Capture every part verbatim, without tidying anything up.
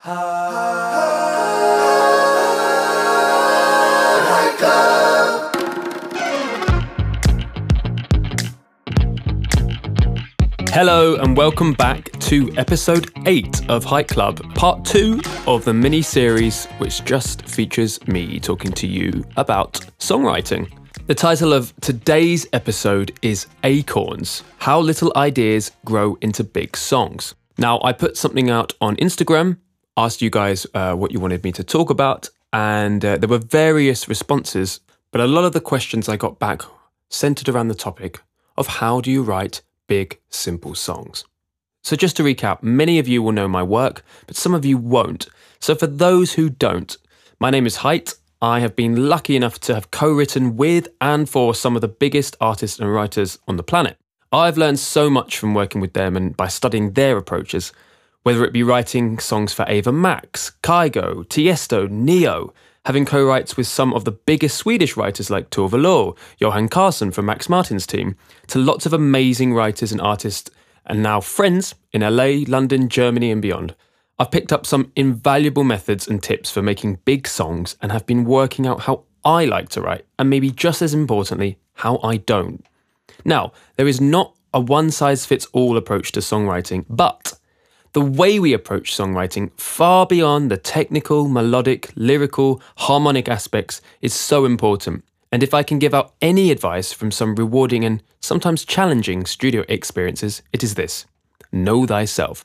Hello and welcome back to episode eight of Height Club, part two of the mini-series which just features me talking to you about songwriting. The title of today's episode is Acorns, How Little Ideas Grow into Big Songs. Now, I put something out on Instagram, asked you guys uh, what you wanted me to talk about, and uh, there were various responses, but a lot of the questions I got back centered around the topic of how do you write big, simple songs. So just to recap, many of you will know my work, but some of you won't. So for those who don't, my name is Height. I have been lucky enough to have co-written with and for some of the biggest artists and writers on the planet. I've learned so much from working with them and by studying their approaches, whether it be writing songs for Ava Max, Kygo, Tiesto, Neo, having co-writes with some of the biggest Swedish writers like Tove Lo, Johan Carlsson from Max Martin's team, to lots of amazing writers and artists, and now friends in L A, London, Germany and beyond. I've picked up some invaluable methods and tips for making big songs and have been working out how I like to write, and maybe just as importantly, how I don't. Now, there is not a one-size-fits-all approach to songwriting, but the way we approach songwriting, far beyond the technical, melodic, lyrical, harmonic aspects, is so important. And if I can give out any advice from some rewarding and sometimes challenging studio experiences, it is this: know thyself.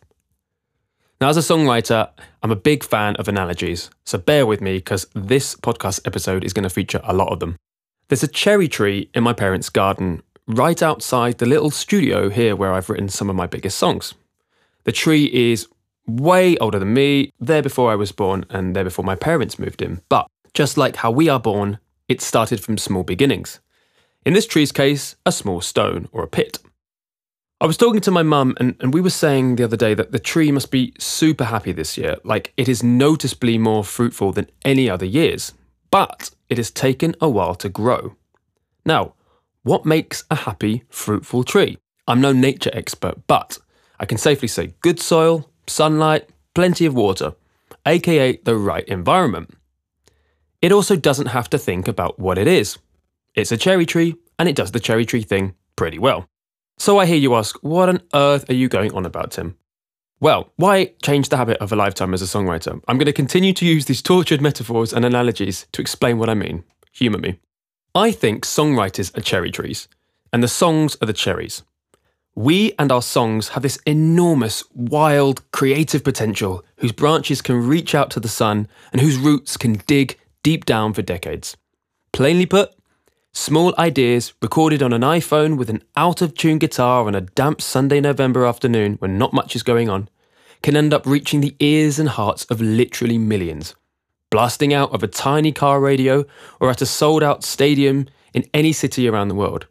Now, as a songwriter, I'm a big fan of analogies, so bear with me because this podcast episode is going to feature a lot of them. There's a cherry tree in my parents' garden, right outside the little studio here where I've written some of my biggest songs. The tree is way older than me, there before I was born and there before my parents moved in. But just like how we are born, it started from small beginnings. In this tree's case, a small stone or a pit. I was talking to my mum and, and we were saying the other day that the tree must be super happy this year, like it is noticeably more fruitful than any other years. But it has taken a while to grow. Now, what makes a happy, fruitful tree? I'm no nature expert, but I can safely say good soil, sunlight, plenty of water, aka the right environment. It also doesn't have to think about what it is. It's a cherry tree, and it does the cherry tree thing pretty well. So I hear you ask, what on earth are you going on about, Tim? Well, why change the habit of a lifetime as a songwriter? I'm going to continue to use these tortured metaphors and analogies to explain what I mean. Humour me. I think songwriters are cherry trees, and the songs are the cherries. We and our songs have this enormous, wild, creative potential whose branches can reach out to the sun and whose roots can dig deep down for decades. Plainly put, small ideas recorded on an iPhone with an out-of-tune guitar on a damp Sunday November afternoon when not much is going on can end up reaching the ears and hearts of literally millions, blasting out of a tiny car radio or at a sold-out stadium in any city around the world.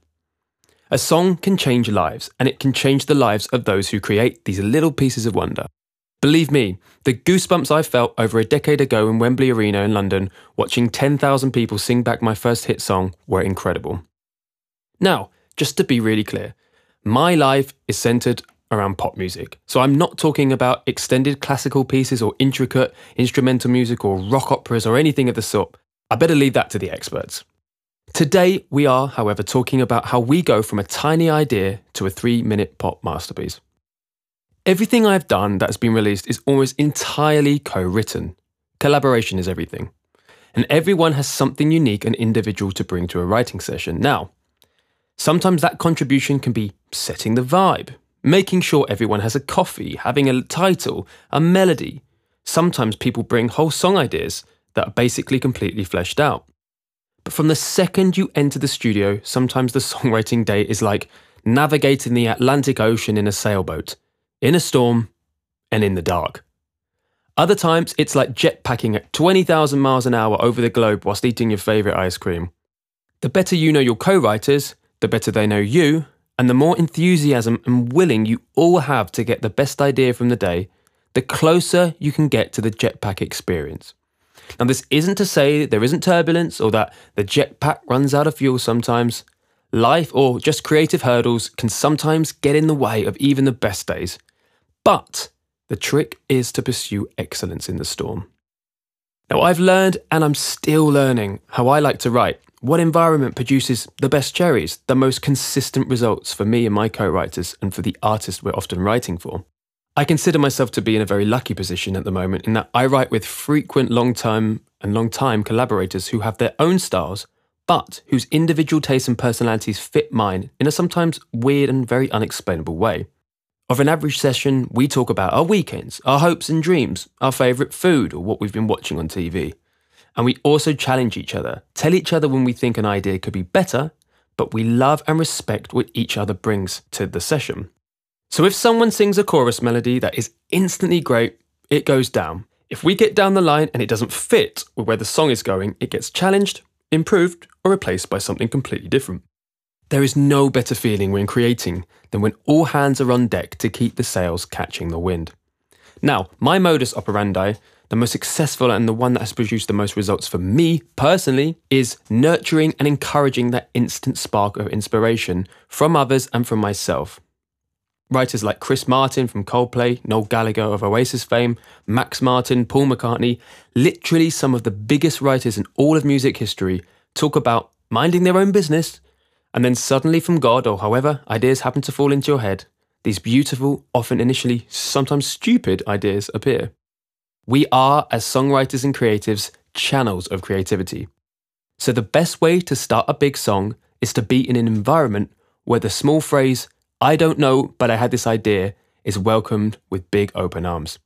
A song can change lives, and it can change the lives of those who create these little pieces of wonder. Believe me, the goosebumps I felt over a decade ago in Wembley Arena in London, watching ten thousand people sing back my first hit song, were incredible. Now, just to be really clear, my life is centred around pop music, so I'm not talking about extended classical pieces or intricate instrumental music or rock operas or anything of the sort. I better leave that to the experts. Today, we are, however, talking about how we go from a tiny idea to a three-minute pop masterpiece. Everything I've done that has been released is almost entirely co-written. Collaboration is everything. And everyone has something unique and individual to bring to a writing session. Now, sometimes that contribution can be setting the vibe, making sure everyone has a coffee, having a title, a melody. Sometimes people bring whole song ideas that are basically completely fleshed out. But from the second you enter the studio, sometimes the songwriting day is like navigating the Atlantic Ocean in a sailboat, in a storm, and in the dark. Other times, it's like jetpacking at twenty thousand miles an hour over the globe whilst eating your favourite ice cream. The better you know your co-writers, the better they know you, and the more enthusiasm and willing you all have to get the best idea from the day, the closer you can get to the jetpack experience. Now, this isn't to say that there isn't turbulence or that the jetpack runs out of fuel sometimes. Life or just creative hurdles can sometimes get in the way of even the best days. But The trick is to pursue excellence in the storm. Now, I've learned, and I'm still learning, how I like to write, what environment produces the best cherries, the most consistent results for me and my co-writers and for the artists we're often writing for. I consider myself to be in a very lucky position at the moment in that I write with frequent long-term and long-time collaborators who have their own styles, but whose individual tastes and personalities fit mine in a sometimes weird and very unexplainable way. Of an average session, we talk about our weekends, our hopes and dreams, our favourite food, or what we've been watching on T V. And we also challenge each other, tell each other when we think an idea could be better, but we love and respect what each other brings to the session. So if someone sings a chorus melody that is instantly great, it goes down. If we get down the line and it doesn't fit with where the song is going, it gets challenged, improved, or replaced by something completely different. There is no better feeling when creating than when all hands are on deck to keep the sails catching the wind. Now, my modus operandi, the most successful and the one that has produced the most results for me personally, is nurturing and encouraging that instant spark of inspiration from others and from myself. Writers like Chris Martin from Coldplay, Noel Gallagher of Oasis fame, Max Martin, Paul McCartney, literally some of the biggest writers in all of music history, talk about minding their own business, and then suddenly from God, or however ideas happen to fall into your head, these beautiful, often initially sometimes stupid ideas appear. We are, as songwriters and creatives, channels of creativity. So the best way to start a big song is to be in an environment where the small phrase, "I don't know, but I had this idea," is welcomed with big open arms.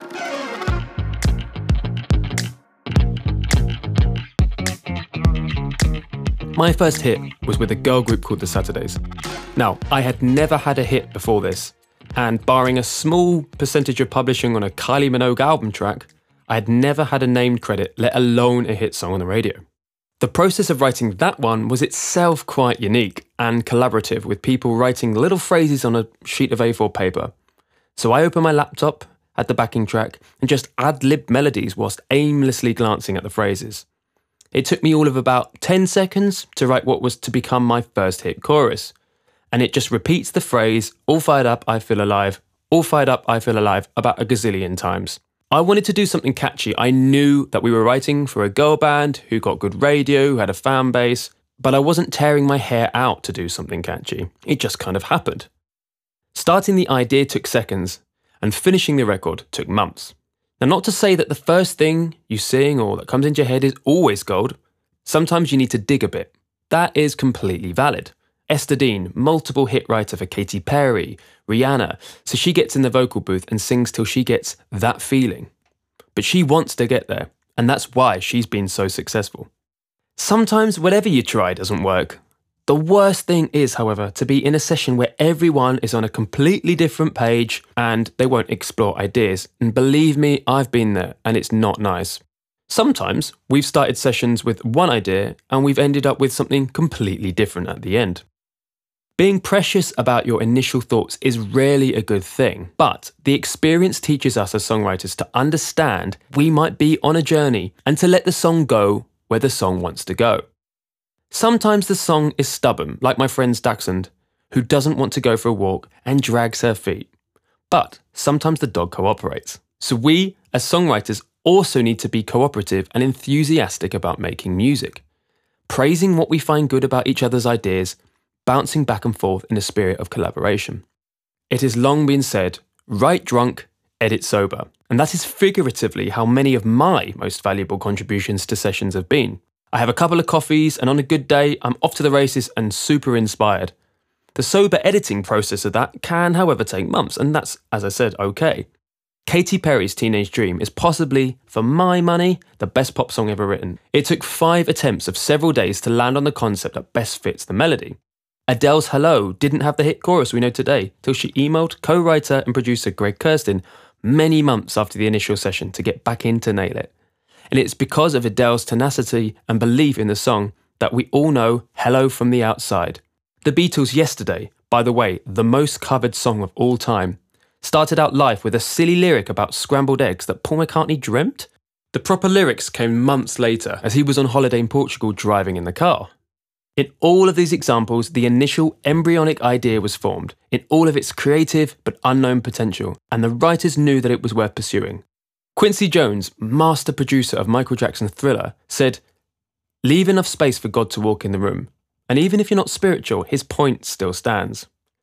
My first hit was with a girl group called The Saturdays. Now, I had never had a hit before this, and barring a small percentage of publishing on a Kylie Minogue album track, I had never had a named credit, let alone a hit song on the radio. The process of writing that one was itself quite unique and collaborative, with people writing little phrases on a sheet of A four paper. So I opened my laptop, had the backing track, and just ad-libbed melodies whilst aimlessly glancing at the phrases. It took me all of about ten seconds to write what was to become my first hit chorus. And it just repeats the phrase, "All fired up, I feel alive, all fired up, I feel alive," about a gazillion times. I wanted to do something catchy. I knew that we were writing for a girl band who got good radio, who had a fan base, but I wasn't tearing my hair out to do something catchy. It just kind of happened. Starting the idea took seconds, and finishing the record took months. Now, not to say that the first thing you sing or that comes into your head is always gold. Sometimes you need to dig a bit. That is completely valid. Esther Dean, multiple hit writer for Katy Perry, Rihanna, so she gets in the vocal booth and sings till she gets that feeling. But she wants to get there, and that's why she's been so successful. Sometimes whatever you try doesn't work. The worst thing is, however, to be in a session where everyone is on a completely different page and they won't explore ideas. And believe me, I've been there, and it's not nice. Sometimes we've started sessions with one idea and we've ended up with something completely different at the end. Being precious about your initial thoughts is rarely a good thing, but the experience teaches us as songwriters to understand we might be on a journey and to let the song go where the song wants to go. Sometimes the song is stubborn, like my friend Daxand, who doesn't want to go for a walk and drags her feet. But sometimes the dog cooperates. So we, as songwriters, also need to be cooperative and enthusiastic about making music, praising what we find good about each other's ideas, bouncing back and forth in a spirit of collaboration. It has long been said, write drunk, edit sober. And that is figuratively how many of my most valuable contributions to sessions have been. I have a couple of coffees, and on a good day, I'm off to the races and super inspired. The sober editing process of that can, however, take months, and that's, as I said, okay. Katy Perry's Teenage Dream is possibly, for my money, the best pop song ever written. It took five attempts of several days to land on the concept that best fits the melody. Adele's Hello didn't have the hit chorus we know today till she emailed co-writer and producer Greg Kurstin many months after the initial session to get back in to nail it. And it's because of Adele's tenacity and belief in the song that we all know Hello from the Outside. The Beatles' Yesterday, by the way, the most covered song of all time, started out life with a silly lyric about scrambled eggs that Paul McCartney dreamt. The proper lyrics came months later as he was on holiday in Portugal driving in the car. In all of these examples, the initial embryonic idea was formed, in all of its creative but unknown potential, and the writers knew that it was worth pursuing. Quincy Jones, master producer of Michael Jackson's Thriller, said, "Leave enough space for God to walk in the room, and even if you're not spiritual, his point still stands."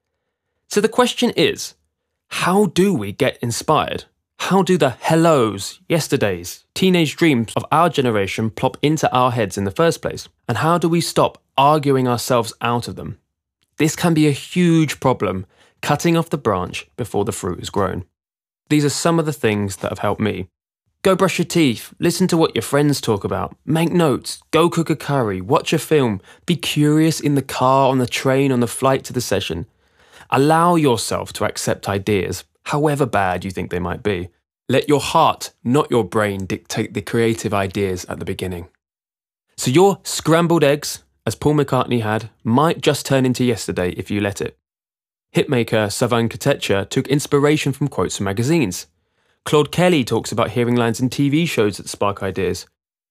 So the question is, how do we get inspired? How do the hellos, yesterdays, teenage dreams of our generation plop into our heads in the first place? And how do we stop arguing ourselves out of them? This can be a huge problem, cutting off the branch before the fruit is grown. These are some of the things that have helped me. Go brush your teeth, listen to what your friends talk about, make notes, go cook a curry, watch a film, be curious in the car, on the train, on the flight to the session. Allow yourself to accept ideas, however bad you think they might be. Let your heart, not your brain, dictate the creative ideas at the beginning. So your scrambled eggs, as Paul McCartney had, might just turn into yesterday if you let it. Hitmaker Savan Kotecha took inspiration from quotes from magazines. Claude Kelly talks about hearing lines in T V shows that spark ideas.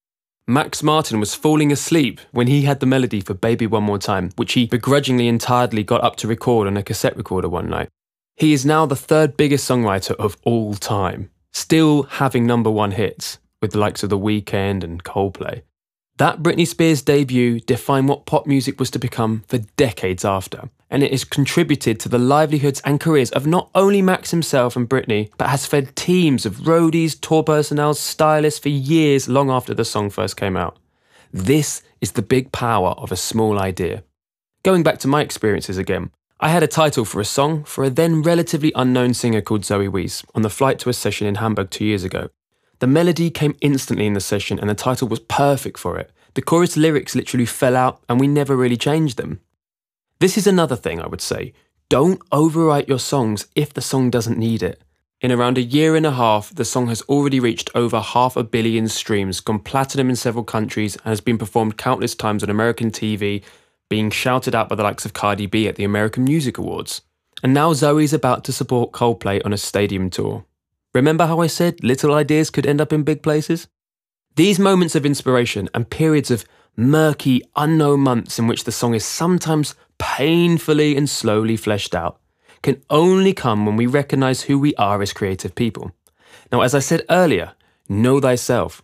Max Martin was falling asleep when he had the melody for Baby One More Time, which he begrudgingly and tiredly got up to record on a cassette recorder one night. He is now the third biggest songwriter of all time, still having number one hits with the likes of The Weeknd and Coldplay. That Britney Spears debut defined what pop music was to become for decades after, and it has contributed to the livelihoods and careers of not only Max himself and Britney, but has fed teams of roadies, tour personnel, stylists for years long after the song first came out. This is the big power of a small idea. Going back to my experiences again, I had a title for a song for a then relatively unknown singer called Zoe Wees on the flight to a session in Hamburg two years ago. The melody came instantly in the session and the title was perfect for it. The chorus lyrics literally fell out and we never really changed them. This is another thing I would say. Don't overwrite your songs if the song doesn't need it. In around a year and a half, the song has already reached over half a billion streams, gone platinum in several countries, and has been performed countless times on American T V, being shouted out by the likes of Cardi B at the American Music Awards. And now Zoe's about to support Coldplay on a stadium tour. Remember how I said little ideas could end up in big places? These moments of inspiration and periods of murky, unknown months in which the song is sometimes painfully and slowly fleshed out can only come when we recognise who we are as creative people. Now, as I said earlier, know thyself.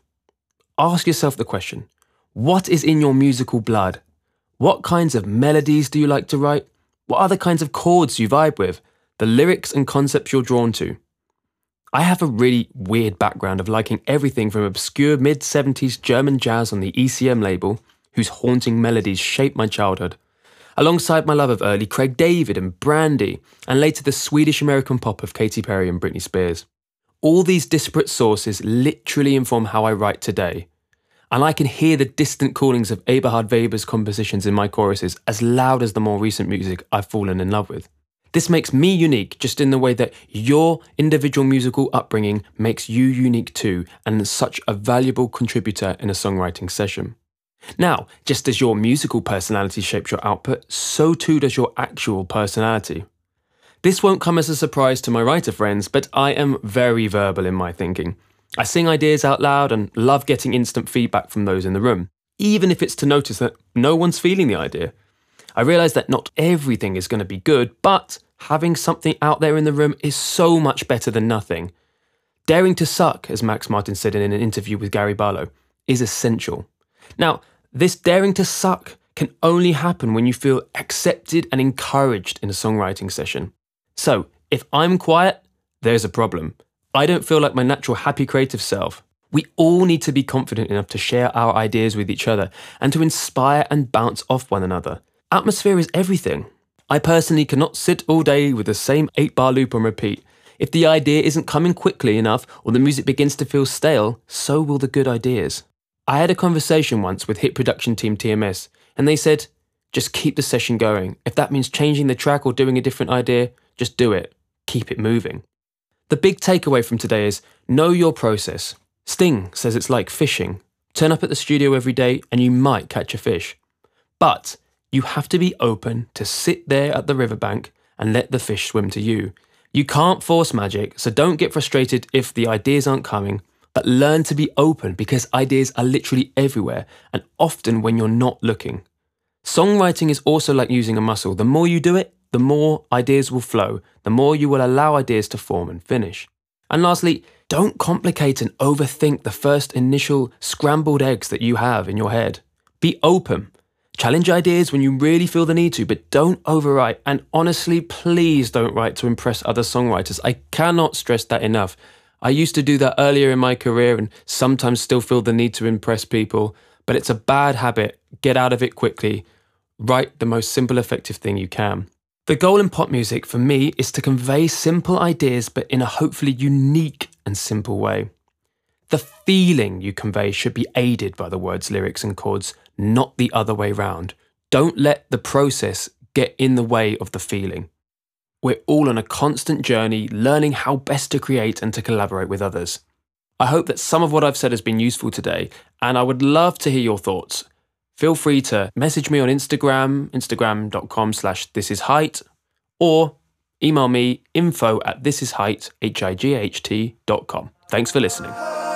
Ask yourself the question, what is in your musical blood? What kinds of melodies do you like to write? What are the kinds of chords you vibe with? The lyrics and concepts you're drawn to? I have a really weird background of liking everything from obscure mid seventies German jazz on the E C M label, whose haunting melodies shaped my childhood, alongside my love of early Craig David and Brandy, and later the Swedish-American pop of Katy Perry and Britney Spears. All these disparate sources literally inform how I write today, and I can hear the distant callings of Eberhard Weber's compositions in my choruses as loud as the more recent music I've fallen in love with. This makes me unique just in the way that your individual musical upbringing makes you unique too, and such a valuable contributor in a songwriting session. Now, just as your musical personality shapes your output, so too does your actual personality. This won't come as a surprise to my writer friends, but I am very verbal in my thinking. I sing ideas out loud and love getting instant feedback from those in the room, even if it's to notice that no one's feeling the idea. I realise that not everything is going to be good, but having something out there in the room is so much better than nothing. Daring to suck, as Max Martin said in an interview with Gary Barlow, is essential. Now, this daring to suck can only happen when you feel accepted and encouraged in a songwriting session. So, if I'm quiet, there's a problem. I don't feel like my natural happy creative self. We all need to be confident enough to share our ideas with each other and to inspire and bounce off one another. Atmosphere is everything. I personally cannot sit all day with the same eight bar loop on repeat. If the idea isn't coming quickly enough or the music begins to feel stale, so will the good ideas. I had a conversation once with hit production team T M S, and they said, just keep the session going. If that means changing the track or doing a different idea, just do it. Keep it moving. The big takeaway from today is know your process. Sting says it's like fishing. Turn up at the studio every day and you might catch a fish. But you have to be open to sit there at the riverbank and let the fish swim to you. You can't force magic, so don't get frustrated if the ideas aren't coming, but learn to be open because ideas are literally everywhere and often when you're not looking. Songwriting is also like using a muscle. The more you do it, the more ideas will flow, the more you will allow ideas to form and finish. And lastly, don't complicate and overthink the first initial scrambled eggs that you have in your head. Be open. Challenge ideas when you really feel the need to, but don't overwrite. And honestly, please don't write to impress other songwriters. I cannot stress that enough. I used to do that earlier in my career and sometimes still feel the need to impress people, but it's a bad habit. Get out of it quickly. Write the most simple, effective thing you can. The goal in pop music for me is to convey simple ideas, but in a hopefully unique and simple way. The feeling you convey should be aided by the words, lyrics and chords, not the other way round. Don't let the process get in the way of the feeling. We're all on a constant journey, learning how best to create and to collaborate with others. I hope that some of what I've said has been useful today, and I would love to hear your thoughts. Feel free to message me on Instagram, instagram.com slash thisisheight, or email me info at thisishight, H I G H T dot com. Thanks for listening.